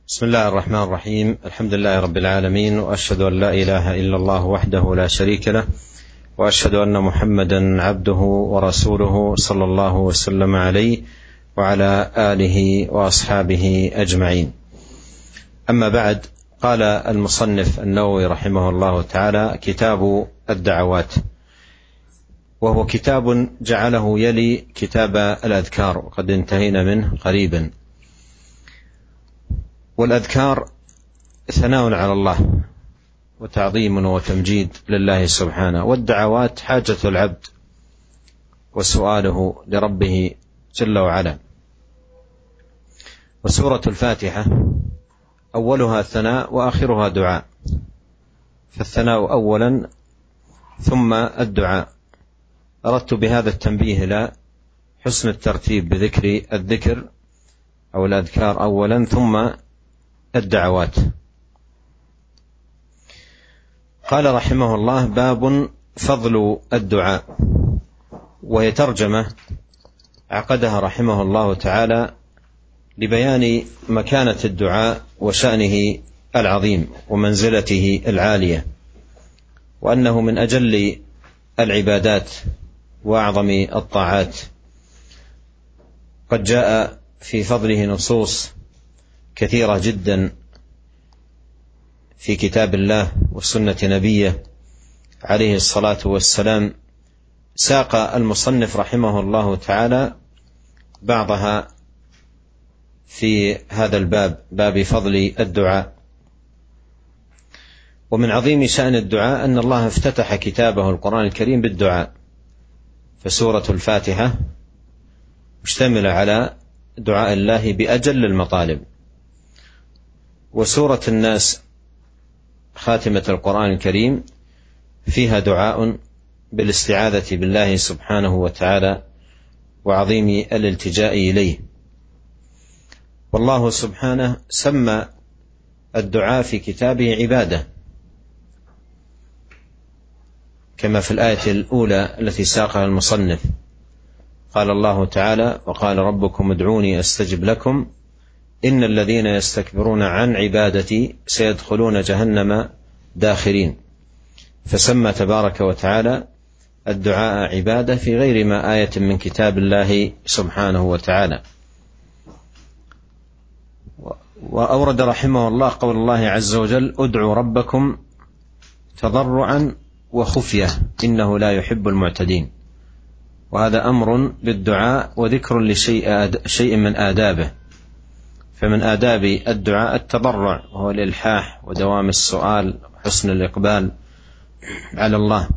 بسم الله الرحمن الرحيم. الحمد لله رب العالمين، وأشهد أن لا إله إلا الله وحده لا شريك له، وأشهد أن محمدا عبده ورسوله صلى الله وسلم عليه وعلى آله وأصحابه أجمعين. أما بعد، قال المصنف النووي رحمه الله تعالى: كتاب الدعوات، وهو كتاب جعله يلي كتاب الأذكار، وقد انتهينا منه قريبا. والأذكار ثناء على الله وتعظيم وتمجيد لله سبحانه، والدعوات حاجة العبد وسؤاله لربه جل وعلا. وسورة الفاتحة أولها ثناء وآخرها دعاء، فالثناء أولا ثم الدعاء. أردت بهذا التنبيه إلى حسن الترتيب بذكر الذكر أو الأذكار أولا ثم الدعوات. قال رحمه الله: باب فضل الدعاء. وهي ترجمة عقدها رحمه الله تعالى لبيان مكانة الدعاء وشأنه العظيم ومنزلته العالية، وأنه من أجل العبادات وأعظم الطاعات. قد جاء في فضله نصوص كثيرة جدا في كتاب الله وسنة نبيه عليه الصلاة والسلام. ساق المصنف رحمه الله تعالى بعضها في هذا الباب، باب فضل الدعاء. ومن عظيم شأن الدعاء أن الله افتتح كتابه القرآن الكريم بالدعاء، فسورة الفاتحة مشتملة على دعاء الله بأجل المطالب، وسورة الناس خاتمة القرآن الكريم فيها دعاء بالاستعاذة بالله سبحانه وتعالى وعظيم الالتجاء إليه. والله سبحانه سمى الدعاء في كتابه عبادة، كما في الآية الأولى التي ساقها المصنف. قال الله تعالى: وقال ربكم ادعوني أستجب لكم إن الذين يستكبرون عن عبادتي سيدخلون جهنم داخرين. فسمى تبارك وتعالى الدعاء عبادة في غير ما آية من كتاب الله سبحانه وتعالى. وأورد رحمه الله قول الله عز وجل: ادعوا ربكم تضرعا وخفية إنه لا يحب المعتدين. وهذا أمر بالدعاء وذكر لشيء من آدابه. فمن آداب الدعاء التضرع، وهو الإلحاح ودوام السؤال وحسن الإقبال على الله.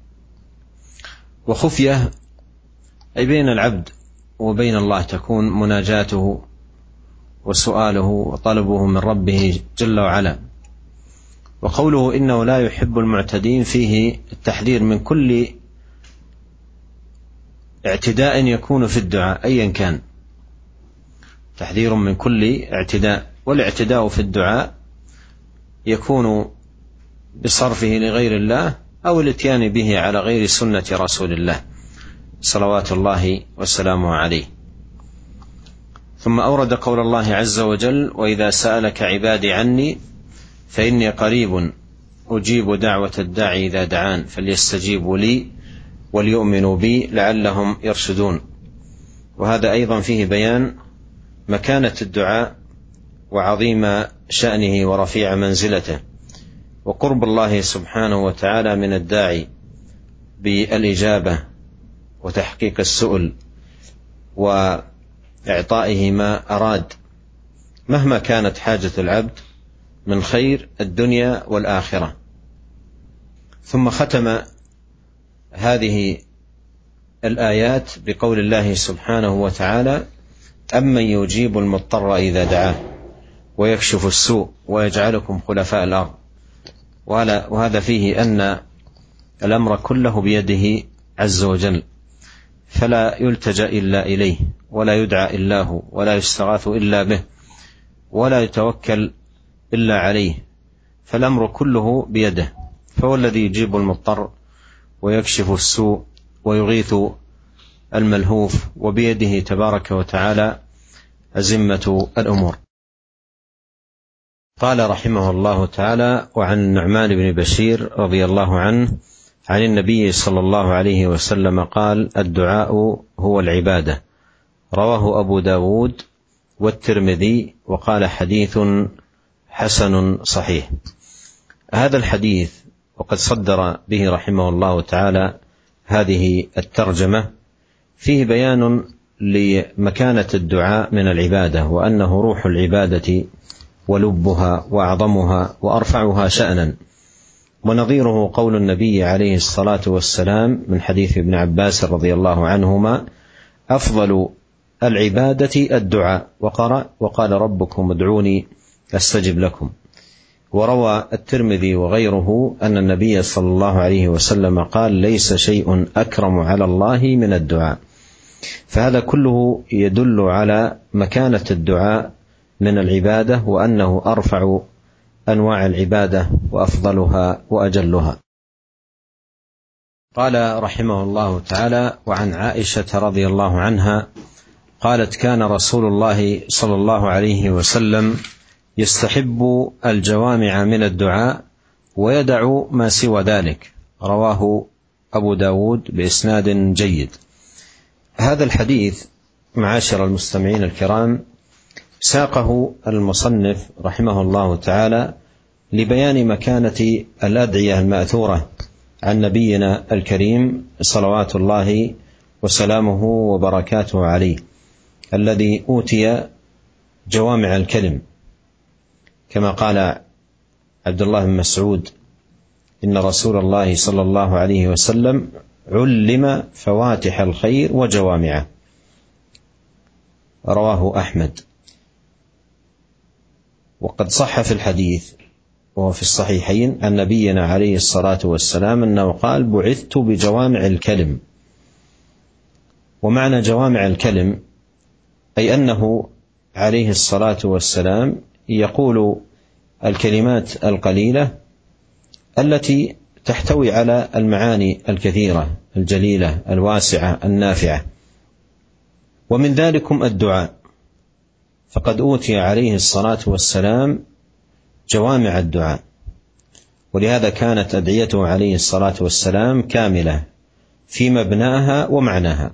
وخفية أي بين العبد وبين الله تكون مناجاته وسؤاله وطلبه من ربه جل وعلا. وقوله إنه لا يحب المعتدين فيه التحذير من كل اعتداء يكون في الدعاء أيا كان، تحذير من كل اعتداء. والاعتداء في الدعاء يكون بصرفه لغير الله أو الاتيان به على غير سنة رسول الله صلوات الله وسلامه عليه. ثم أورد قول الله عز وجل: وإذا سألك عبادي عني فإني قريب أجيب دعوة الداعي إذا دعان فليستجيبوا لي وليؤمنوا بي لعلهم يرشدون. وهذا أيضا فيه بيان مكانة الدعاء وعظيم شأنه ورفيع منزلته، وقرب الله سبحانه وتعالى من الداعي بالإجابة وتحقيق السؤل وإعطائه ما أراد مهما كانت حاجة العبد من خير الدنيا والآخرة. ثم ختم هذه الآيات بقول الله سبحانه وتعالى: أمن يجيب المضطر إذا دعاه ويكشف السوء ويجعلكم خلفاء الأرض. وهذا فيه أن الأمر كله بيده عز وجل، فلا يلتجأ إلا إليه، ولا يدعى إلا هو، ولا يستغاث إلا به، ولا يتوكل إلا عليه. فالأمر كله بيده، فهو الذي يجيب المضطر ويكشف السوء ويغيث الملهوف، وبيده تبارك وتعالى أزمة الأمور. قال رحمه الله تعالى: وعن النعمان بن بشير رضي الله عنه عن النبي صلى الله عليه وسلم قال: الدعاء هو العبادة. رواه أبو داود والترمذي وقال: حديث حسن صحيح. هذا الحديث وقد صدر به رحمه الله تعالى هذه الترجمة فيه بيان لمكانة الدعاء من العبادة، وأنه روح العبادة ولبها وأعظمها وأرفعها شأنا، ونظيره قول النبي عليه الصلاة والسلام من حديث ابن عباس رضي الله عنهما: أفضل العبادة الدعاء، وقال ربكم ادعوني أستجب لكم. وروى الترمذي وغيره أن النبي صلى الله عليه وسلم قال: ليس شيء أكرم على الله من الدعاء. فهذا كله يدل على مكانة الدعاء من العبادة، وأنه أرفع أنواع العبادة وأفضلها وأجلها. قال رحمه الله تعالى: وعن عائشة رضي الله عنها قالت: كان رسول الله صلى الله عليه وسلم يستحب الجوامع من الدعاء ويدع ما سوى ذلك. رواه أبو داود بإسناد جيد. هذا الحديث معاشر المستمعين الكرام ساقه المصنف رحمه الله تعالى لبيان مكانة الأدعية المأثورة عن نبينا الكريم صلوات الله وسلامه وبركاته عليه، الذي أوتي جوامع الكلم، كما قال عبد الله بن مسعود: إن رسول الله صلى الله عليه وسلم علم فواتح الخير وجوامعه. رواه أحمد. وقد صح في الحديث وهو في الصحيحين عن نبينا عليه الصلاة والسلام أنه قال: بعثت بجوامع الكلم. ومعنى جوامع الكلم أي أنه عليه الصلاة والسلام يقول الكلمات القليلة التي تحتوي على المعاني الكثيرة الجليلة الواسعة النافعة، ومن ذلكم الدعاء، فقد أوتي عليه الصلاة والسلام جوامع الدعاء، ولهذا كانت أدعيته عليه الصلاة والسلام كاملة في مبناها ومعناها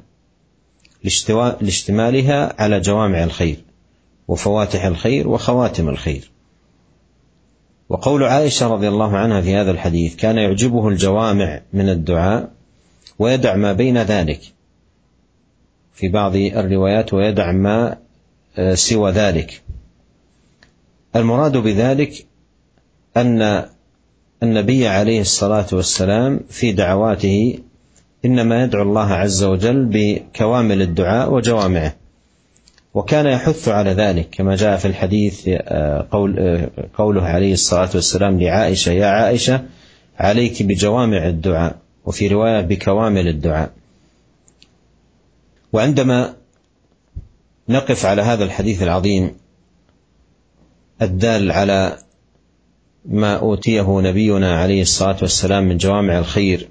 لاشتمالها على جوامع الخير وفواتح الخير وخواتم الخير. وقول عائشة رضي الله عنها في هذا الحديث: كان يعجبه الجوامع من الدعاء ويدع ما بين ذلك، في بعض الروايات ويدع ما سوى ذلك. المراد بذلك أن النبي عليه الصلاة والسلام في دعواته إنما يدعو الله عز وجل بكوامل الدعاء وجوامعه، وكان يحث على ذلك كما جاء في الحديث قوله عليه الصلاة والسلام لعائشة: يا عائشة عليك بجوامع الدعاء، وفي رواية بكوامل الدعاء. وعندما نقف على هذا الحديث العظيم الدال على ما أوتيه نبينا عليه الصلاة والسلام من جوامع الخير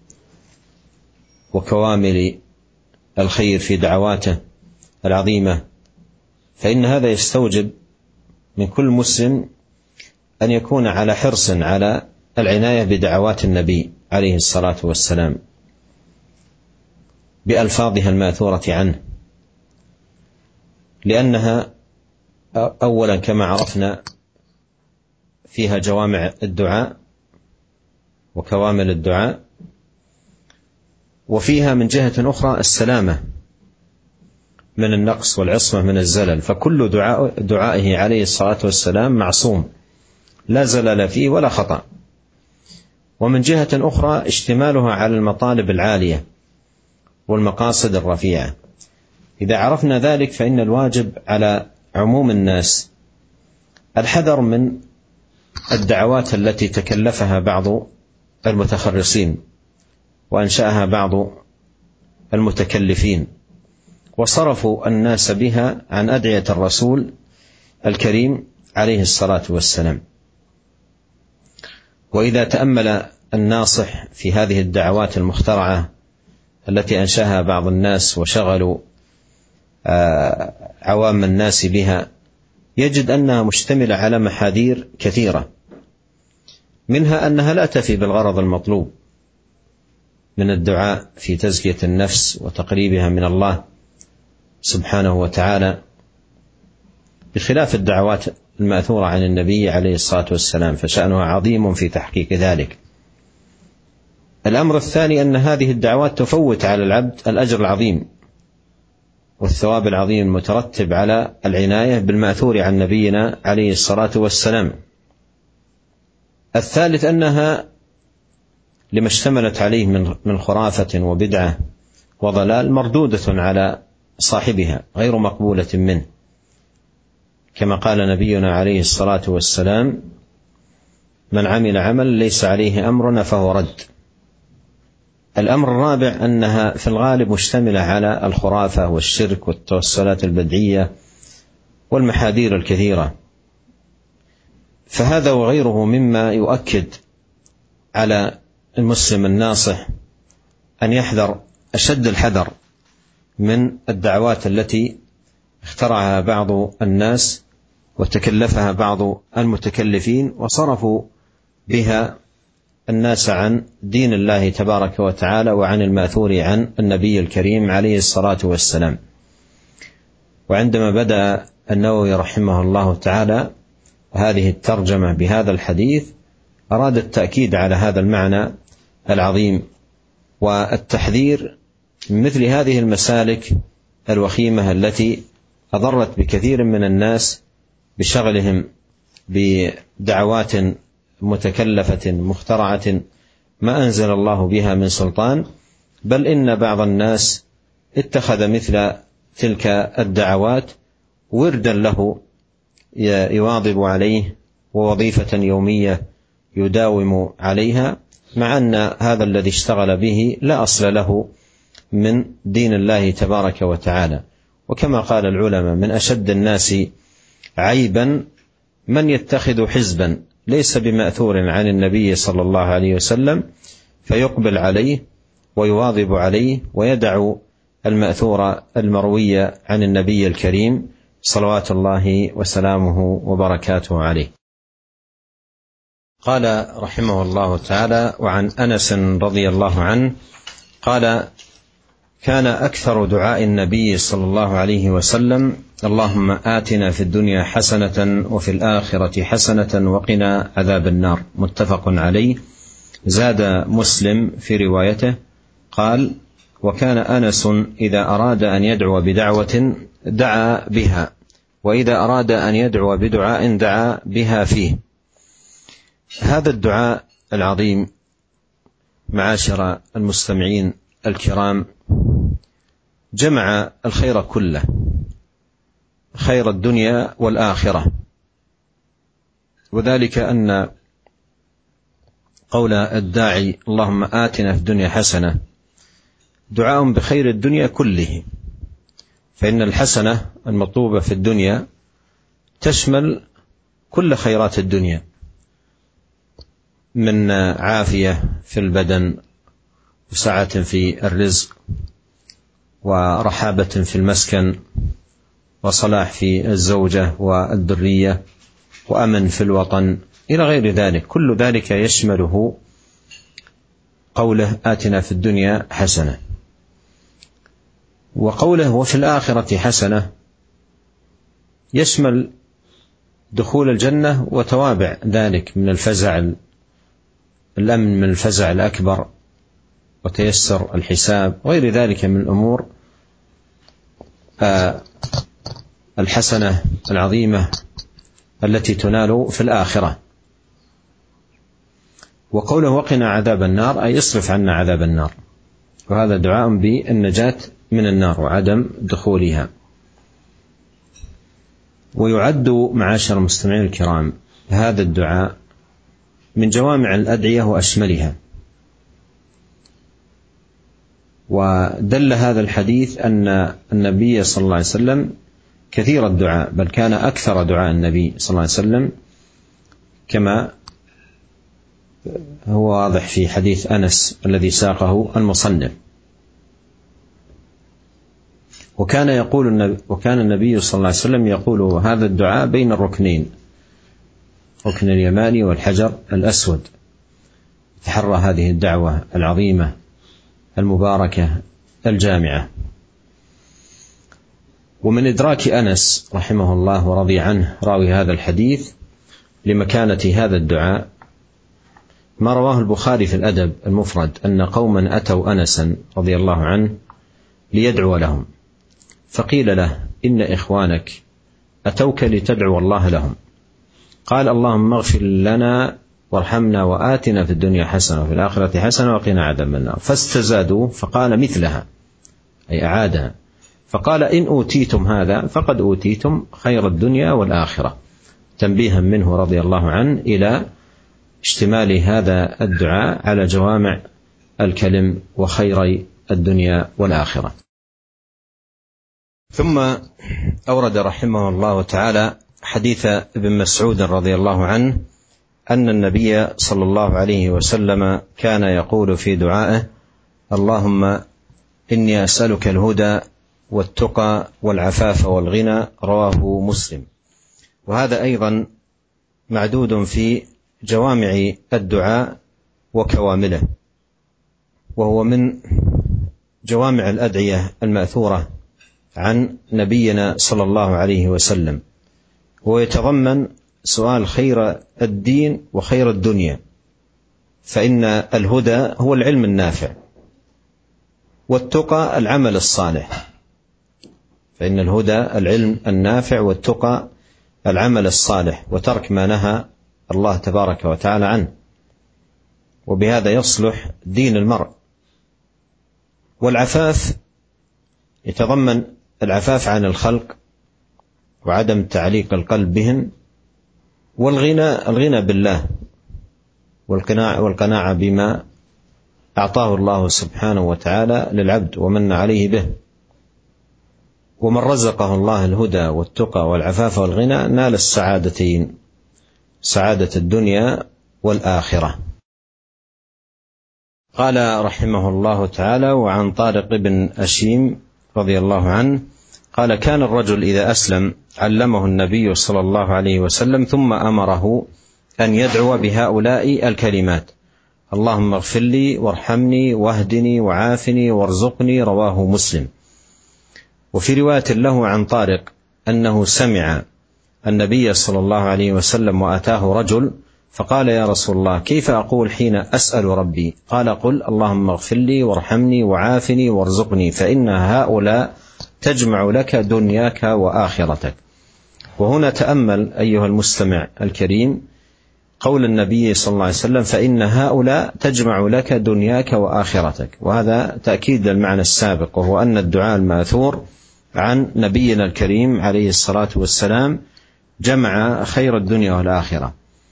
وكوامل الخير في دعواته العظيمة، فإن هذا يستوجب من كل مسلم أن يكون على حرص على العناية بدعوات النبي عليه الصلاة والسلام بألفاظها الماثورة عنه، لأنها أولا كما عرفنا فيها جوامع الدعاء وكوامل الدعاء، وفيها من جهة أخرى السلامة من النقص والعصمة من الزلل، فكل دعائه عليه الصلاة والسلام معصوم لا زلل فيه ولا خطأ. ومن جهة أخرى اشتمالها على المطالب العالية والمقاصد الرفيعة. إذا عرفنا ذلك فإن الواجب على عموم الناس الحذر من الدعوات التي تكلفها بعض المتخرصين وأنشأها بعض المتكلفين وصرفوا الناس بها عن أدعية الرسول الكريم عليه الصلاة والسلام. وإذا تأمل الناصح في هذه الدعوات المخترعة التي أنشأها بعض الناس وشغلوا عوام الناس بها، يجد أنها مشتملة على محاذير كثيرة، منها أنها لا تفي بالغرض المطلوب من الدعاء في تزكية النفس وتقريبها من الله سبحانه وتعالى، بخلاف الدعوات المأثورة عن النبي عليه الصلاة والسلام، فشأنها عظيم في تحقيق ذلك. الأمر الثاني أن هذه الدعوات تفوت على العبد الأجر العظيم والثواب العظيم المترتب على العناية بالمأثور عن نبينا عليه الصلاة والسلام. الثالث أنها لما اشتملت عليه من خرافة وبدعة وضلال مردودة على صاحبها غير مقبولة منه، كما قال نبينا عليه الصلاة والسلام: من عمل عمل ليس عليه أمرنا فهو رد. الأمر الرابع أنها في الغالب مشتملة على الخرافة والشرك والتوسلات البدعية والمحاذير الكثيرة، فهذا وغيره مما يؤكد على المسلم الناصح أن يحذر أشد الحذر من الدعوات التي اخترعها بعض الناس وتكلفها بعض المتكلفين وصرفوا بها الناس عن دين الله تبارك وتعالى وعن المأثور عن النبي الكريم عليه الصلاة والسلام. وعندما بدأ النووي رحمه الله تعالى هذه الترجمة بهذا الحديث أراد التأكيد على هذا المعنى العظيم والتحذير من مثل هذه المسالك الوخيمة التي أضرت بكثير من الناس بشغلهم بدعوات متكلفة مخترعة ما أنزل الله بها من سلطان، بل إن بعض الناس اتخذ مثل تلك الدعوات وردا له يواظب عليه ووظيفة يومية يداوم عليها، مع أن هذا الذي اشتغل به لا أصل له من دين الله تبارك وتعالى. وكما قال العلماء: من أشد الناس عيبا من يتخذ حزبا ليس بمأثور عن النبي صلى الله عليه وسلم فيقبل عليه ويواظب عليه ويدع المأثور المروي عن النبي الكريم صلوات الله وسلامه وبركاته عليه. قال رحمه الله تعالى: وعن أنس رضي الله عنه قال: كان أكثر دعاء النبي صلى الله عليه وسلم: اللهم آتنا في الدنيا حسنة وفي الآخرة حسنة وقنا عذاب النار. متفق عليه. زاد مسلم في روايته قال: وكان أنس إذا أراد أن يدعو بدعوة دعا بها، وإذا أراد أن يدعو بدعاء دعا بها فيه. هذا الدعاء العظيم معاشر المستمعين الكرام جمع الخير كله، خير الدنيا والآخرة، وذلك أن قول الداعي اللهم آتنا في الدنيا حسنة دعاء بخير الدنيا كله، فإن الحسنة المطلوبة في الدنيا تشمل كل خيرات الدنيا من عافية في البدن وسعة في الرزق ورحابة في المسكن وصلاح في الزوجة والذرية وأمن في الوطن إلى غير ذلك. كل ذلك يشمله قوله آتنا في الدنيا حسنة، وقوله وفي الآخرة حسنة يشمل دخول الجنة وتوابع ذلك من الفزع، الأمن من الفزع الأكبر وتيسر الحساب وغير ذلك من الأمور الحسنة العظيمة التي تنال في الآخرة. وقوله وقنا عذاب النار أي اصرف عنا عذاب النار، وهذا دعاء بالنجاة من النار وعدم دخولها. ويعد معاشر المستمعين الكرام هذا الدعاء من جوامع الأدعية وأشملها، ودل هذا الحديث أن النبي صلى الله عليه وسلم كثير الدعاء، بل كان أكثر دعاء النبي صلى الله عليه وسلم كما هو واضح في حديث أنس الذي ساقه المصنف. وكان النبي صلى الله عليه وسلم يقول هذا الدعاء بين الركنين، الركن اليماني والحجر الأسود، تحرى هذه الدعوة العظيمة المباركة الجامعة. ومن إدراك أنس رحمه الله ورضي عنه راوي هذا الحديث لمكانة هذا الدعاء ما رواه البخاري في الأدب المفرد أن قوما أتوا أنسا رضي الله عنه ليدعو لهم، فقيل له إن إخوانك أتوك لتدعو الله لهم، قال اللهم اغفر لنا وارحمنا وآتنا في الدنيا حسنة وفي الآخرة حسنة وقنا عذاب النار، فاستزادوا فقال مثلها أي أعادها، فقال إن أوتيتم هذا فقد أوتيتم خير الدنيا والآخرة، تنبيها منه رضي الله عنه إلى اشتمال هذا الدعاء على جوامع الكلم وخير الدنيا والآخرة. ثم أورد رحمه الله تعالى حديث ابن مسعود رضي الله عنه أن النبي صلى الله عليه وسلم كان يقول في دعائه اللهم إني أسألك الهدى والتقى والعفاف والغنى، رواه مسلم. وهذا أيضا معدود في جوامع الدعاء وكوامله، وهو من جوامع الأدعية المأثورة عن نبينا صلى الله عليه وسلم، ويتضمن سؤال خير الدين وخير الدنيا، فإن الهدى هو العلم النافع، والتقى العمل الصالح، فإن الهدى العلم النافع والتقى العمل الصالح وترك ما نهى الله تبارك وتعالى عنه، وبهذا يصلح دين المرء. والعفاف يتضمن العفاف عن الخلق وعدم تعليق القلب بهم، والغنى بالله والقناعة بما أعطاه الله سبحانه وتعالى للعبد ومن عليه به. ومن رزقه الله الهدى والتقى والعفاف والغنى نال السعادتين، سعادة الدنيا والآخرة. قال رحمه الله تعالى وعن طارق بن أشيم رضي الله عنه قال كان الرجل إذا أسلم علمه النبي صلى الله عليه وسلم ثم أمره أن يدعو بهؤلاء الكلمات اللهم اغفر لي وارحمني واهدني وعافني وارزقني، رواه مسلم. وفي رواية له عن طارق أنه سمع النبي صلى الله عليه وسلم وأتاه رجل فقال يا رسول الله كيف أقول حين أسأل ربي؟ قال قل اللهم اغفر لي وارحمني وعافني وارزقني، فإن هؤلاء تجمع لك دنياك وآخرتك. وهنا تأمل أيها المستمع الكريم قول النبي صلى الله عليه وسلم فإن هؤلاء تجمع لك دنياك وآخرتك، وهذا تأكيد للمعنى السابق، وهو أن الدعاء الماثور عن نبينا الكريم عليه الصلاة والسلام جمع خير الدنيا والآخرة.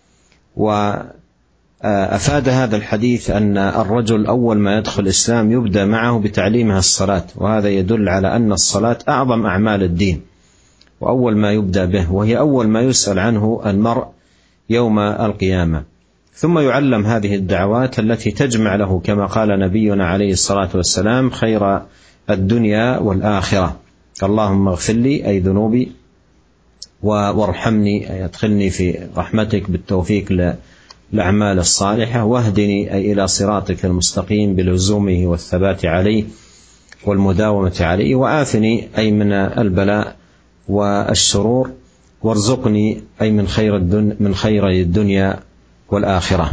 وأفاد هذا الحديث أن الرجل أول ما يدخل الإسلام يبدأ معه بتعليمها الصلاة، وهذا يدل على أن الصلاة أعظم أعمال الدين وأول ما يبدأ به، وهي أول ما يسأل عنه المرء يوم القيامة. ثم يعلم هذه الدعوات التي تجمع له كما قال نبينا عليه الصلاة والسلام خير الدنيا والآخرة، اللهم اغفر لي أي ذنوبي وارحمني أي ادخلني في رحمتك بالتوفيق للأعمال الصالحة، واهدني أي إلى صراطك المستقيم بلزومه والثبات عليه والمداومة عليه، وعافني أي من البلاء والشرور، وارزقني أي من خير الدنيا والآخرة.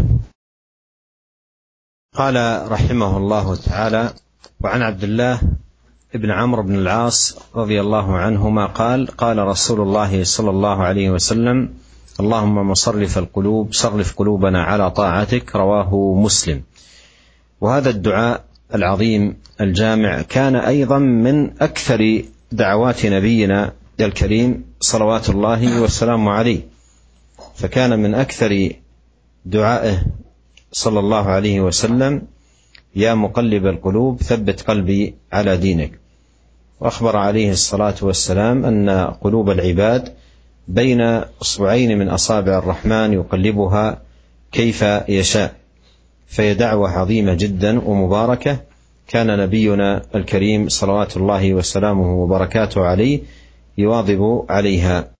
قال رحمه الله تعالى وعن عبد الله ابن عمرو بن العاص رضي الله عنهما قال قال رسول الله صلى الله عليه وسلم اللهم مصرف القلوب صرف قلوبنا على طاعتك، رواه مسلم. وهذا الدعاء العظيم الجامع كان أيضا من أكثر دعوات نبينا الكريم صلوات الله والسلام عليه، فكان من أكثر دعائه صلى الله عليه وسلم يا مقلب القلوب ثبت قلبي على دينك. وأخبر عليه الصلاة والسلام أن قلوب العباد بين أصبعين من أصابع الرحمن يقلبها كيف يشاء، فهي دعوة عظيمة جدا ومباركة كان نبينا الكريم صلوات الله وسلامه وبركاته عليه يواظب عليها.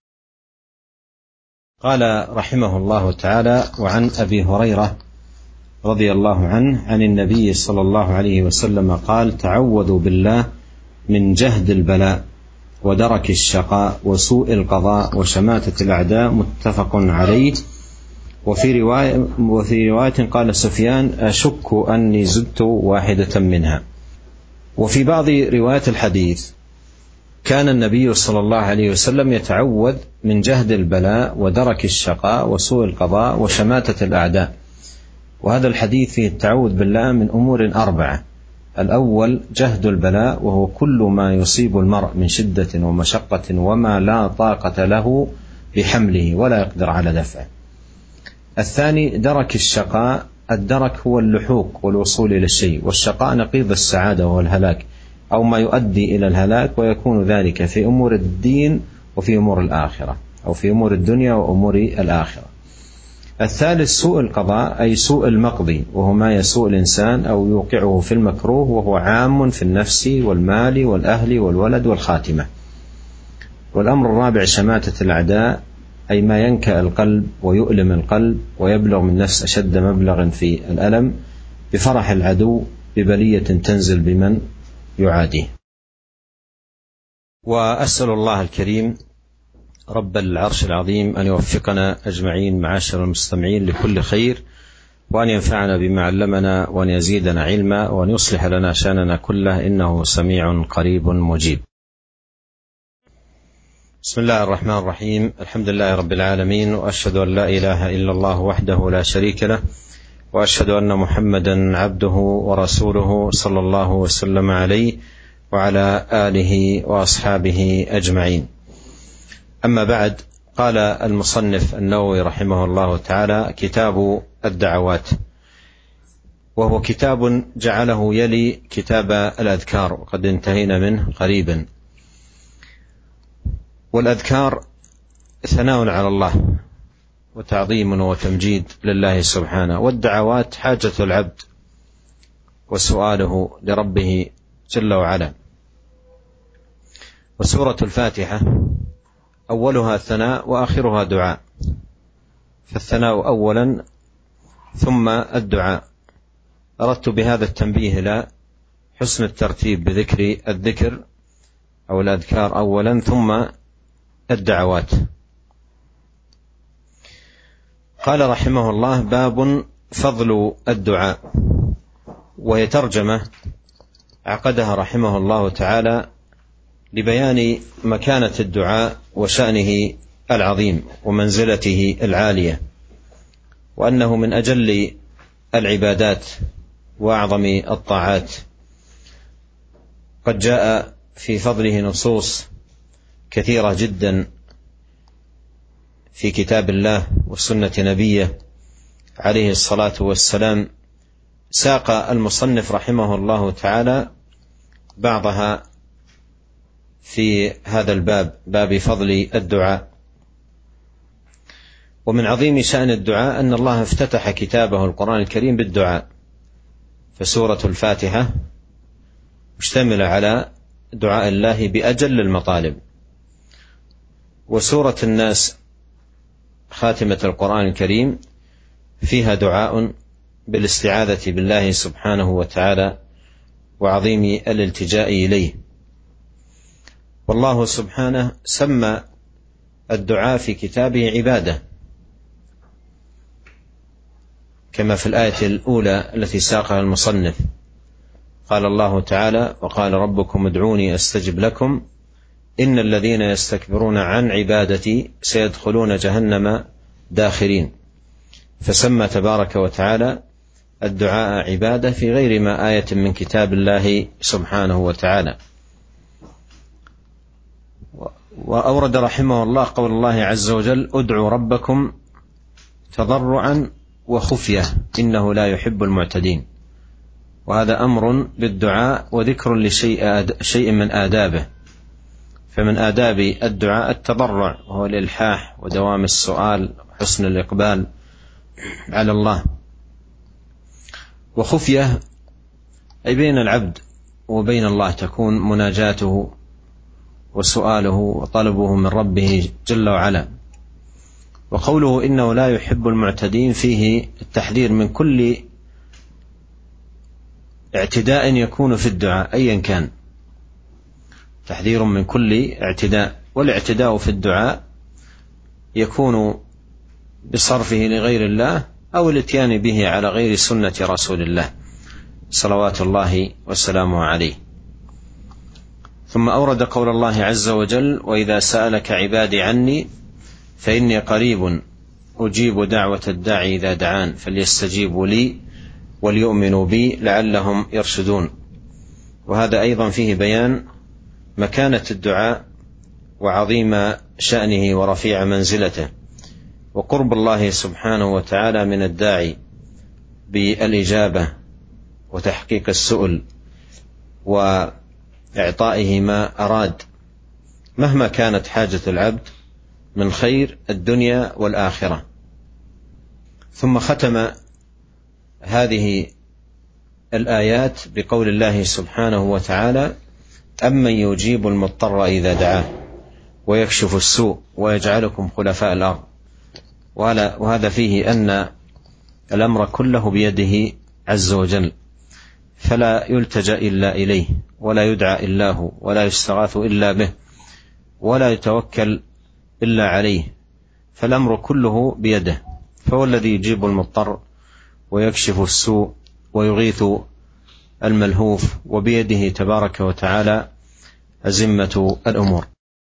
قال رحمه الله تعالى: وعن أبي هريرة رضي الله عنه عن النبي صلى الله عليه وسلم قال: تعوذوا بالله من جهد البلاء ودرك الشقاء وسوء القضاء وشماتة الأعداء. متفق عليه. وفي رواية قال سفيان: أشك أني زدت واحدة منها. وفي بعض روايات الحديث كان النبي صلى الله عليه وسلم يتعوذ من جهد البلاء ودرك الشقاء وسوء القضاء وشماتة الأعداء. وهذا الحديث فيه التعوذ بالله من أمور 4: الأول جهد البلاء، وهو كل ما يصيب المرء من شدة ومشقة وما لا طاقة له بحمله ولا يقدر على دفعه. الثاني درك الشقاء، الدرك هو اللحوق والوصول إلى الشيء، والشقاء نقيض السعادة وهو الهلاك أو ما يؤدي إلى الهلاك، ويكون ذلك في أمور الدين وفي أمور الآخرة، أو في أمور الدنيا وأمور الآخرة. الثالث سوء القضاء، أي سوء المقضي، وهو ما يسوء الإنسان أو يوقعه في المكروه، وهو عام في النفس والمال والأهل والولد والخاتمة. والأمر الرابع شماتة الأعداء، أي ما ينكأ القلب ويؤلم القلب ويبلغ من نفس أشد مبلغ في الألم بفرح العدو ببلية تنزل بمن يعاديه. وأسأل الله الكريم رب العرش العظيم أن يوفقنا أجمعين معاشر المستمعين لكل خير، وأن ينفعنا بما علمنا، وأن يزيدنا علما، وأن يصلح لنا شأننا كله، إنه سميع قريب مجيب. بسم الله الرحمن الرحيم. الحمد لله رب العالمين، وأشهد أن لا إله إلا الله وحده لا شريك له، وأشهد أن محمدا عبده ورسوله صلى الله وسلم عليه وعلى آله وأصحابه أجمعين. أما بعد، قال المصنف النووي رحمه الله تعالى: كتاب الدعوات، وهو كتاب جعله يلي كتاب الأذكار، وقد انتهينا منه قريبا. والأذكار ثناء على الله وتعظيم وتمجيد لله سبحانه، والدعوات حاجة العبد وسؤاله لربه جل وعلا. وسورة الفاتحة أولها ثناء وآخرها دعاء، فالثناء أولا ثم الدعاء. أردت بهذا التنبيه إلى حسن الترتيب بذكر الذكر أو الأذكار أولا ثم الدعوات. قال رحمه الله: باب فضل الدعاء. وهي ترجمة عقدها رحمه الله تعالى لبيان مكانة الدعاء وشأنه العظيم ومنزلته العالية، وأنه من أجل العبادات وأعظم الطاعات. قد جاء في فضله نصوص كثيرة جدا في كتاب الله وسنة نبيه عليه الصلاة والسلام. ساق المصنف رحمه الله تعالى بعضها في هذا الباب، باب فضل الدعاء. ومن عظيم شأن الدعاء أن الله افتتح كتابه القرآن الكريم بالدعاء، فسورة الفاتحة مشتملة على دعاء الله بأجل المطالب، وسورة الناس خاتمة القرآن الكريم فيها دعاء بالاستعاذة بالله سبحانه وتعالى وعظيم الالتجاء إليه. والله سبحانه سمى الدعاء في كتابه عبادة، كما في الآية الأولى التي ساقها المصنف. قال الله تعالى: وقال ربكم ادعوني أستجب لكم إن الذين يستكبرون عن عبادتي سيدخلون جهنم داخرين. فسمى تبارك وتعالى الدعاء عبادة في غير ما آية من كتاب الله سبحانه وتعالى. وأورد رحمه الله قول الله عز وجل: ادعوا ربكم تضرعا وخفية إنه لا يحب المعتدين. وهذا أمر بالدعاء وذكر لشيء من آدابه. فمن آداب الدعاء التضرع، وهو الإلحاح ودوام السؤال وحسن الإقبال على الله. وخفية أي بين العبد وبين الله تكون مناجاته وسؤاله وطلبه من ربه جل وعلا. وقوله إنه لا يحب المعتدين فيه التحذير من كل اعتداء يكون في الدعاء أيا كان، تحذير من كل اعتداء، والاعتداء في الدعاء يكون بصرفه لغير الله أو الاتيان به على غير سنة رسول الله صلوات الله وسلامه عليه. ثم أورد قول الله عز وجل: وإذا سألك عبادي عني فإني قريب أجيب دعوة الداعي إذا دعان فليستجيبوا لي وليؤمنوا بي لعلهم يرشدون. وهذا أيضا فيه بيان مكانة الدعاء وعظيم شأنه ورفيع منزلته، وقرب الله سبحانه وتعالى من الداعي بالإجابة وتحقيق السؤل وإعطائه ما أراد مهما كانت حاجة العبد من خير الدنيا والآخرة. ثم ختم هذه الآيات بقول الله سبحانه وتعالى: أمن يجيب المضطر إذا دعاه ويكشف السوء ويجعلكم خلفاء الأرض. وهذا فيه أن الأمر كله بيده عز وجل، فلا يلتجأ إلا إليه، ولا يدعى إلا هو، ولا يستغاث إلا به، ولا يتوكل إلا عليه، فالأمر كله بيده، فهو الذي يجيب المضطر ويكشف السوء ويغيث الملهوف، وبيده تبارك وتعالى أزمة الأمور.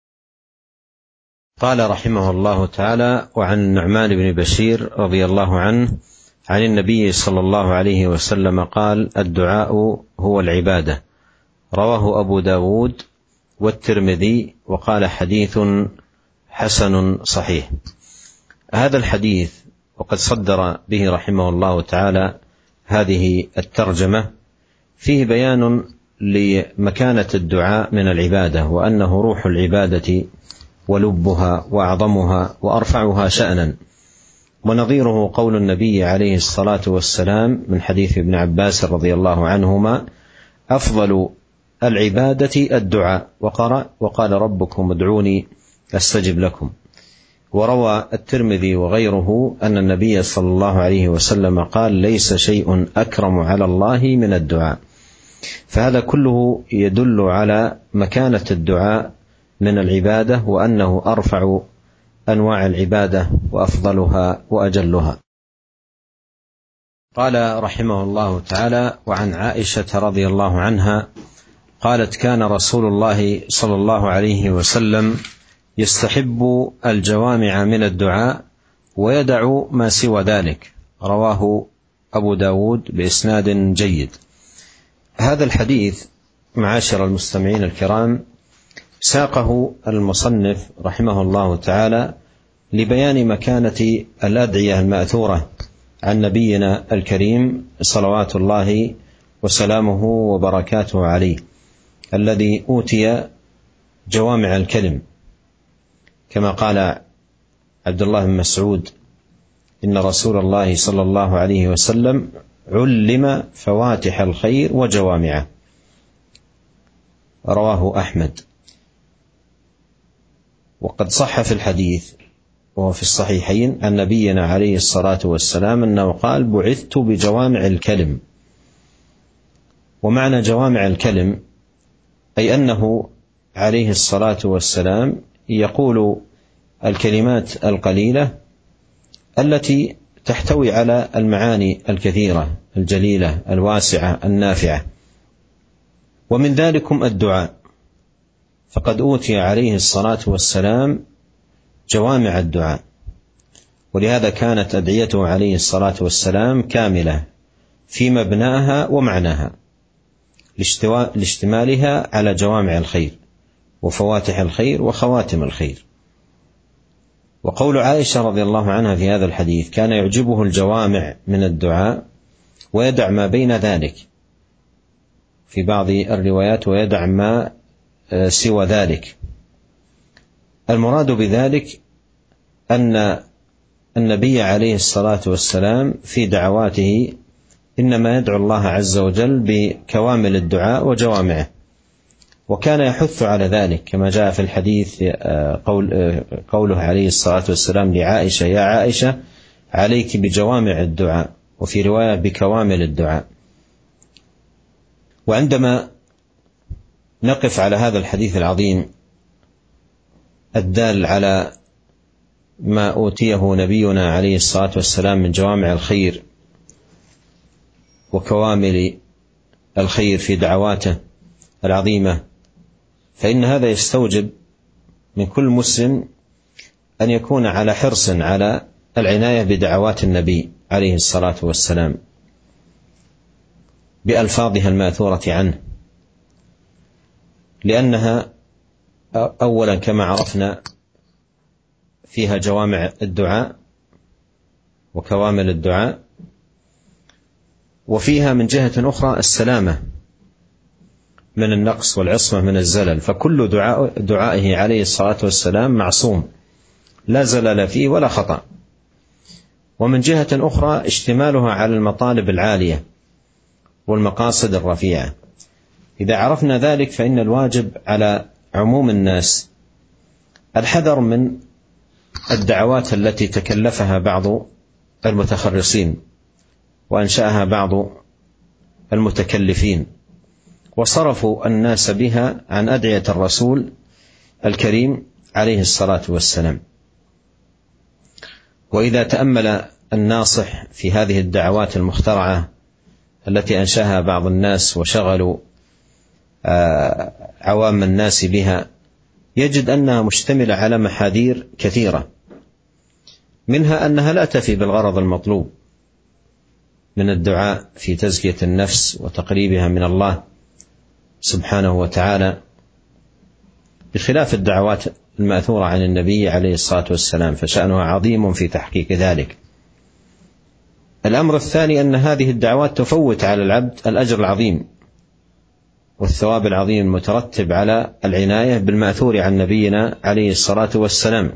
قال رحمه الله تعالى: وعن النعمان بن بشير رضي الله عنه عن النبي صلى الله عليه وسلم قال: الدعاء هو العبادة. رواه أبو داود والترمذي وقال: حديث حسن صحيح. هذا الحديث وقد صدر به رحمه الله تعالى هذه الترجمة فيه بيان لمكانة الدعاء من العبادة، وأنه روح العبادة ولبها وأعظمها وأرفعها شأنا. ونظيره قول النبي عليه الصلاة والسلام من حديث ابن عباس رضي الله عنهما: أفضل العبادة الدعاء. وقال ربكم ادعوني أستجب لكم. وروى الترمذي وغيره أن النبي صلى الله عليه وسلم قال: ليس شيء أكرم على الله من الدعاء. فهذا كله يدل على مكانة الدعاء من العبادة، وأنه أرفع أنواع العبادة وأفضلها وأجلها. قال رحمه الله تعالى: وعن عائشة رضي الله عنها قالت: كان رسول الله صلى الله عليه وسلم يستحب الجوامع من الدعاء ويدع ما سوى ذلك. رواه أبو داود بإسناد جيد. هذا الحديث معاشر المستمعين الكرام ساقه المصنف رحمه الله تعالى لبيان مكانة الأدعية المأثورة عن نبينا الكريم صلوات الله وسلامه وبركاته عليه، الذي أوتي جوامع الكلم، كما قال عبد الله بن مسعود: إن رسول الله صلى الله عليه وسلم علم فواتح الخير وجوامعه. رواه أحمد. وقد صح في الحديث وهو في الصحيحين عن نبينا عليه الصلاة والسلام أنه قال: بعثت بجوامع الكلم. ومعنى جوامع الكلم أي أنه عليه الصلاة والسلام يقول الكلمات القليلة التي تحتوي على المعاني الكثيرة الجليلة الواسعة النافعة، ومن ذلكم الدعاء، فقد أوتي عليه الصلاة والسلام جوامع الدعاء، ولهذا كانت أدعيته عليه الصلاة والسلام كاملة في مبناها ومعناها لاشتمالها على جوامع الخير وفواتح الخير وخواتم الخير. وقول عائشة رضي الله عنها في هذا الحديث: كان يعجبه الجوامع من الدعاء ويدع ما بين ذلك، في بعض الروايات ويدع ما سوى ذلك. المراد بذلك أن النبي عليه الصلاة والسلام في دعواته إنما يدعو الله عز وجل بكوامل الدعاء وجوامعه، وكان يحث على ذلك كما جاء في الحديث قوله عليه الصلاة والسلام لعائشة: يا عائشة عليك بجوامع الدعاء، وفي رواية بكوامل الدعاء. وعندما نقف على هذا الحديث العظيم الدال على ما أوتيه نبينا عليه الصلاة والسلام من جوامع الخير وكوامل الخير في دعواته العظيمة، فإن هذا يستوجب من كل مسلم أن يكون على حرص على العناية بدعوات النبي عليه الصلاة والسلام بألفاظها الماثورة عنه، لأنها أولا كما عرفنا فيها جوامع الدعاء وكوامل الدعاء، وفيها من جهة أخرى السلامة من النقص والعصمة من الزلل، فكل دعائه عليه الصلاة والسلام معصوم لا زلل فيه ولا خطأ. ومن جهة أخرى اشتمالها على المطالب العالية والمقاصد الرفيعة. إذا عرفنا ذلك فإن الواجب على عموم الناس الحذر من الدعوات التي تكلفها بعض المتخرصين وأنشأها بعض المتكلفين وصرفوا الناس بها عن أدعية الرسول الكريم عليه الصلاة والسلام. وإذا تأمل الناصح في هذه الدعوات المخترعة التي أنشأها بعض الناس وشغلوا عوام الناس بها، يجد أنها مشتملة على محاذير كثيرة، منها أنها لا تفي بالغرض المطلوب من الدعاء في تزكية النفس وتقريبها من الله سبحانه وتعالى، بخلاف الدعوات المأثورة عن النبي عليه الصلاة والسلام، فشأنها عظيم في تحقيق ذلك. الأمر الثاني أن هذه الدعوات تفوت على العبد الأجر العظيم والثواب العظيم المترتب على العناية بالمأثور عن نبينا عليه الصلاة والسلام.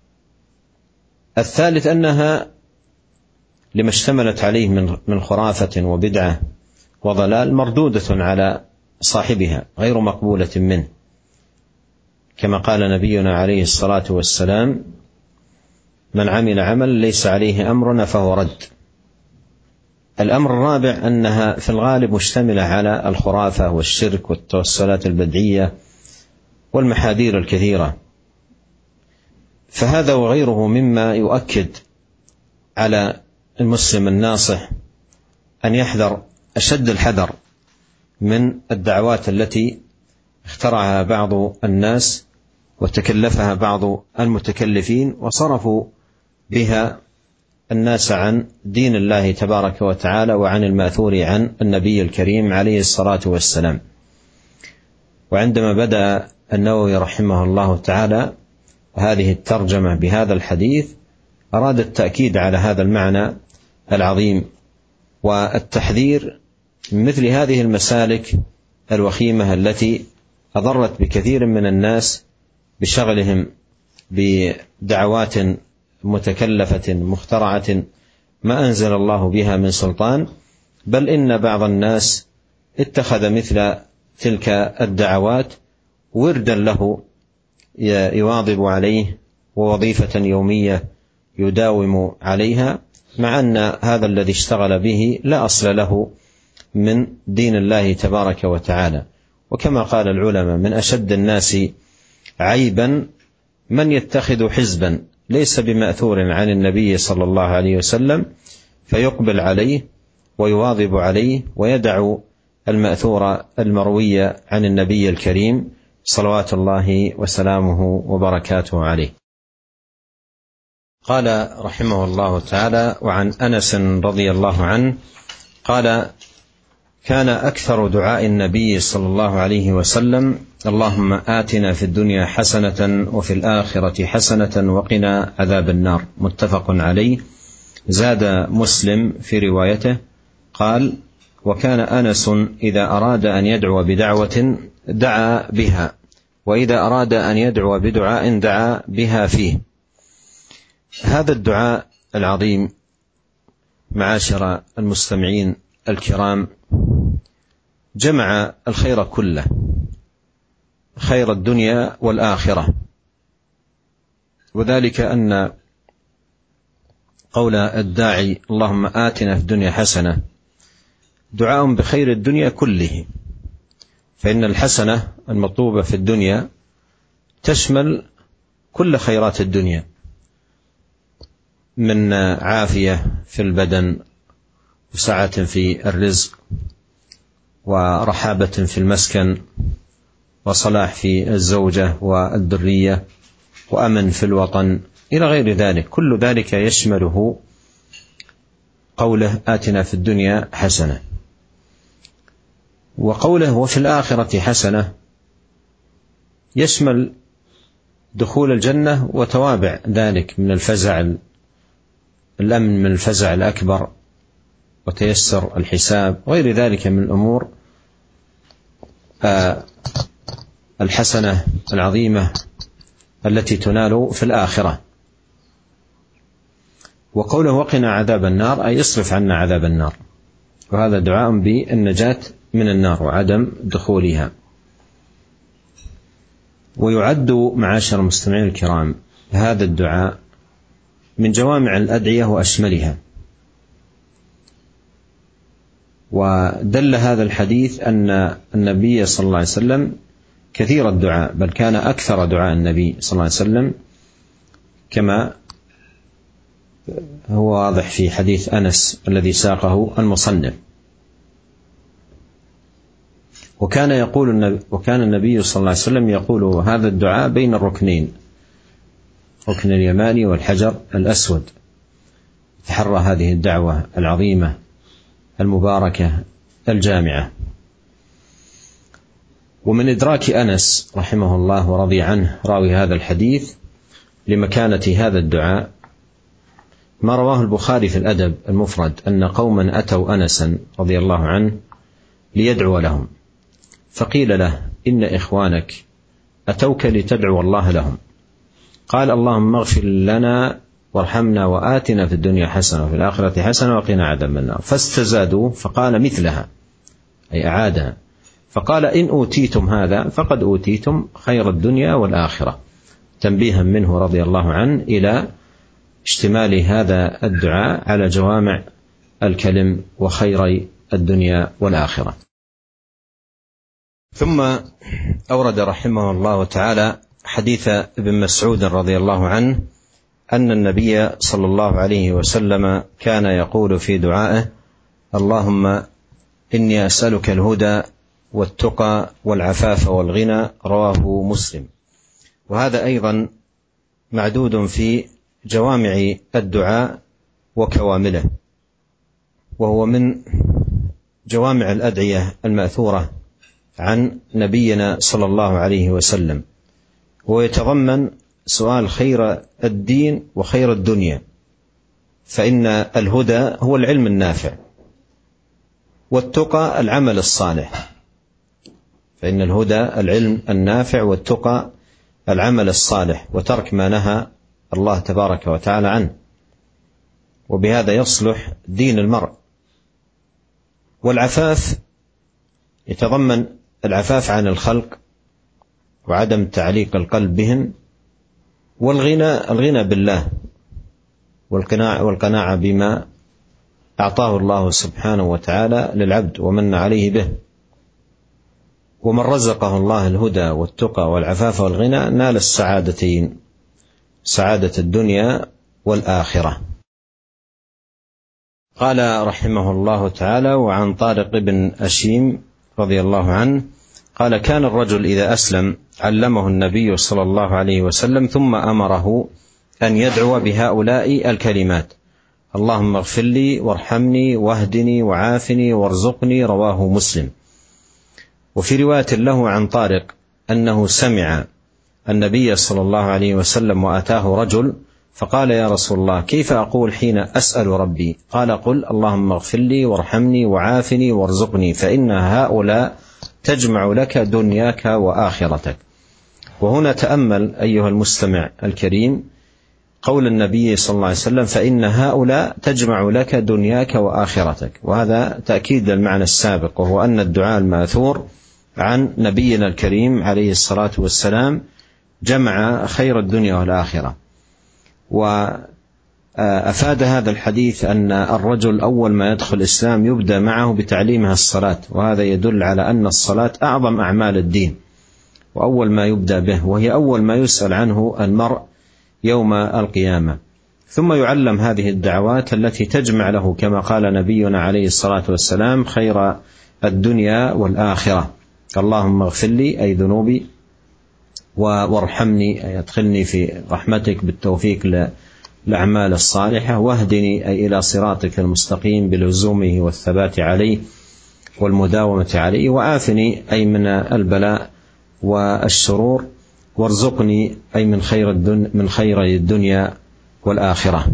الثالث أنها لما اشتملت عليه من خرافة وبدعة وضلال مردودة على صاحبها غير مقبولة منه، كما قال نبينا عليه الصلاة والسلام: من عمل عمل ليس عليه أمرنا فهو رد. الأمر الرابع أنها في الغالب مشتملة على الخرافة والشرك والتوسلات البدعية والمحاذير الكثيرة، فهذا وغيره مما يؤكد على المسلم الناصح أن يحذر أشد الحذر من الدعوات التي اخترعها بعض الناس وتكلفها بعض المتكلفين وصرفوا بها الناس عن دين الله تبارك وتعالى وعن الماثور عن النبي الكريم عليه الصلاة والسلام. وعندما بدأ النووي رحمه الله تعالى هذه الترجمة بهذا الحديث أراد التأكيد على هذا المعنى العظيم والتحذير من مثل هذه المسالك الوخيمة التي أضرت بكثير من الناس بشغلهم بدعوات متكلفة مخترعة ما أنزل الله بها من سلطان، بل إن بعض الناس اتخذ مثل تلك الدعوات وردا له يواظب عليه ووظيفة يومية يداوم عليها، مع أن هذا الذي اشتغل به لا أصل له من دين الله تبارك وتعالى. وكما قال العلماء: من أشد الناس عيبا من يتخذ حزبا ليس بمأثور عن النبي صلى الله عليه وسلم فيقبل عليه ويواظب عليه ويدع المأثور المروي عن النبي الكريم صلوات الله وسلامه وبركاته عليه. قال رحمه الله تعالى: وعن أنس رضي الله عنه قال: كان أكثر دعاء النبي صلى الله عليه وسلم: اللهم آتنا في الدنيا حسنة وفي الآخرة حسنة وقنا عذاب النار. متفق عليه. زاد مسلم في روايته قال: وكان أنس إذا أراد أن يدعو بدعوة دعا بها، وإذا أراد أن يدعو بدعاء دعا بها فيه. هذا الدعاء العظيم معاشر المستمعين الكرام جمع الخير كله، خير الدنيا والآخرة، وذلك أن قول الداعي اللهم آتنا في الدنيا حسنة دعاء بخير الدنيا كله، فإن الحسنة المطلوبة في الدنيا تشمل كل خيرات الدنيا من عافية في البدن وسعة في الرزق ورحابة في المسكن وصلاح في الزوجة والذرية وأمن في الوطن إلى غير ذلك. كل ذلك يشمله قوله آتنا في الدنيا حسنة، وقوله وفي الآخرة حسنة يشمل دخول الجنة وتوابع ذلك من الفزع، الأمن من الفزع الأكبر وتيسر الحساب وغير ذلك من الأمور الحسنة العظيمة التي تنال في الآخرة. وقوله وقنا عذاب النار أي اصرف عنا عذاب النار، وهذا دعاء بالنجاة من النار وعدم دخولها. ويعد معاشر المستمعين الكرام هذا الدعاء من جوامع الأدعية وأشملها، ودل هذا الحديث أن النبي صلى الله عليه وسلم كثير الدعاء، بل كان أكثر دعاء النبي صلى الله عليه وسلم كما هو واضح في حديث أنس الذي ساقه المصنف. وكان النبي صلى الله عليه وسلم يقول هذا الدعاء بين الركنين، ركن اليماني والحجر الأسود، تحرى هذه الدعوة العظيمة المباركة الجامعة. ومن إدراك أنس رحمه الله ورضي عنه راوي هذا الحديث لمكانة هذا الدعاء ما رواه البخاري في الأدب المفرد أن قوما أتوا أنسا رضي الله عنه ليدعو لهم، فقيل له إن إخوانك أتوك لتدعو الله لهم، قال اللهم اغفر لنا وارحمنا وآتنا في الدنيا حسنة وفي الآخرة حسنة وقنا عذاب النار، فاستزادوا فقال مثلها أي أعادها، فقال إن أوتيتم هذا فقد أوتيتم خير الدنيا والآخرة، تنبيها منه رضي الله عنه إلى اشتمال هذا الدعاء على جوامع الكلم وخير الدنيا والآخرة. ثم أورد رحمه الله تعالى حديث ابن مسعود رضي الله عنه أن النبي صلى الله عليه وسلم كان يقول في دعائه اللهم إني أسألك الهدى والتقى والعفاف والغنى، رواه مسلم. وهذا أيضا معدود في جوامع الدعاء وكوامله، وهو من جوامع الأدعية المأثورة عن نبينا صلى الله عليه وسلم، ويتضمن سؤال خير الدين وخير الدنيا، فإن الهدى هو العلم النافع، والتقى العمل الصالح، فإن الهدى العلم النافع والتقى العمل الصالح وترك ما نهى الله تبارك وتعالى عنه، وبهذا يصلح دين المرء. والعفاف يتضمن العفاف عن الخلق وعدم تعليق القلب بهم، الغنى بالله والقناعة بما أعطاه الله سبحانه وتعالى للعبد ومن عليه به. ومن رزقه الله الهدى والتقى والعفاف والغنى نال السعادتين، سعادة الدنيا والآخرة. قال رحمه الله تعالى وعن طارق بن أشيم رضي الله عنه قال كان الرجل إذا أسلم علمه النبي صلى الله عليه وسلم ثم أمره أن يدعو بهؤلاء الكلمات اللهم اغفر لي وارحمني واهدني وعافني وارزقني، رواه مسلم. وفي رواية له عن طارق أنه سمع النبي صلى الله عليه وسلم وأتاه رجل فقال يا رسول الله كيف أقول حين أسأل ربي؟ قال قل اللهم اغفر لي وارحمني وعافني وارزقني، فإن هؤلاء تجمع لك دنياك وآخرتك. وهنا تأمل أيها المستمع الكريم قول النبي صلى الله عليه وسلم: فإن هؤلاء تجمع لك دنياك وآخرتك. وهذا تأكيد للمعنى السابق، وهو أن الدعاء الماثور عن نبينا الكريم عليه الصلاة والسلام جمع خير الدنيا والآخرة. وأفاد هذا الحديث أن الرجل أول ما يدخل الإسلام يبدأ معه بتعليمها الصلاة، وهذا يدل على أن الصلاة أعظم أعمال الدين وأول ما يبدأ به، وهي أول ما يسأل عنه المرء يوم القيامة. ثم يعلم هذه الدعوات التي تجمع له كما قال نبينا عليه الصلاة والسلام خير الدنيا والآخرة: اللهم اغفر لي أي ذنوبي، وارحمني أي ادخلني في رحمتك بالتوفيق الأعمال الصالحة، واهدني أي إلى صراطك المستقيم بلزومه والثبات عليه والمداومة عليه، وآفني أي من البلاء والشرور، وارزقني أي من خير الدنيا والآخرة.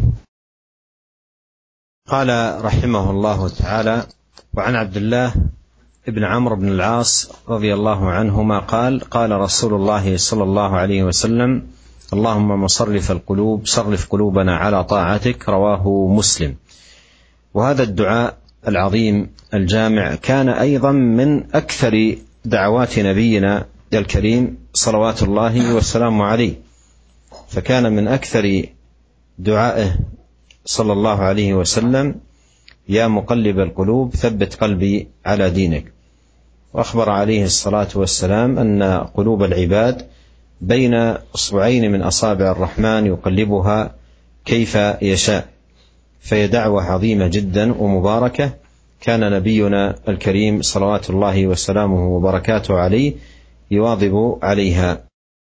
قال رحمه الله تعالى: وعن عبد الله ابن عمرو بن العاص رضي الله عنهما قال: قال رسول الله صلى الله عليه وسلم: اللهم مصرف القلوب صرف قلوبنا على طاعتك. رواه مسلم. وهذا الدعاء العظيم الجامع كان أيضا من أكثر دعوات نبينا الكريم صلوات الله والسلام عليه، فكان من أكثر دعائه صلى الله عليه وسلم: يا مقلب القلوب ثبت قلبي على دينك. وأخبر عليه الصلاة والسلام أن قلوب العباد بين أصبعين من أصابع الرحمن يقلبها كيف يشاء، فهي دعوة عظيمة جدا ومباركة، كان نبينا الكريم صلوات الله وسلامه وبركاته عليه يواظب عليها.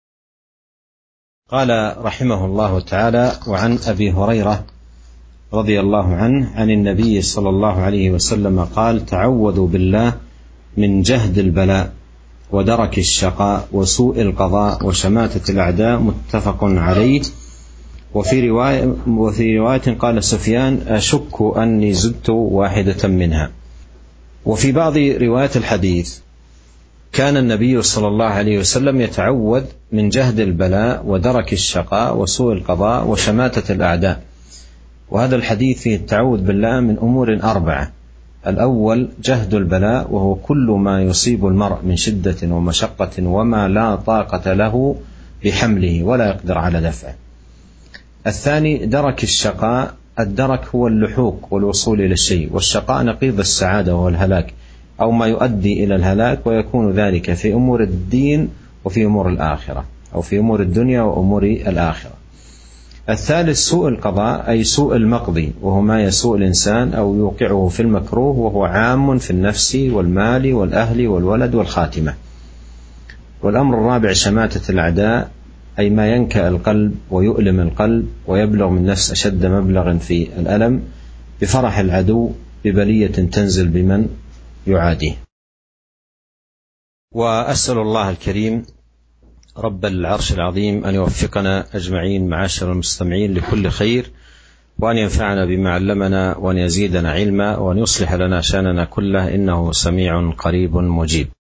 قال رحمه الله تعالى: وعن أبي هريرة رضي الله عنه عن النبي صلى الله عليه وسلم قال: تعوذوا بالله من جهد البلاء ودرك الشقاء وسوء القضاء وشماتة الأعداء. متفق عليه. وفي رواية قال سفيان: أشك أني زدت واحدة منها. وفي بعض روايات الحديث كان النبي صلى الله عليه وسلم يتعوذ من جهد البلاء ودرك الشقاء وسوء القضاء وشماتة الأعداء. وهذا الحديث فيه التعوذ بالله من أمور 4: الأول جهد البلاء، وهو كل ما يصيب المرء من شدة ومشقة وما لا طاقة له بحمله ولا يقدر على دفعه. الثاني درك الشقاء، الدرك هو اللحوق والوصول إلى الشيء، والشقاء نقيض السعادة والهلاك أو ما يؤدي إلى الهلاك، ويكون ذلك في أمور الدين وفي أمور الآخرة، أو في أمور الدنيا وأمور الآخرة. الثالث سوء القضاء، أي سوء المقضي، وهو ما يسوء الإنسان أو يوقعه في المكروه، وهو عام في النفس والمال والأهل والولد والخاتمة. والأمر الرابع شماتة الأعداء، أي ما ينكأ القلب ويؤلم القلب ويبلغ من نفس أشد مبلغ في الألم بفرح العدو ببلية تنزل بمن يعاديه. وأسأل الله الكريم رب العرش العظيم أن يوفقنا أجمعين معاشر المستمعين لكل خير، وأن ينفعنا بما علمنا، وأن يزيدنا علما، وأن يصلح لنا شأننا كله، إنه سميع قريب مجيب.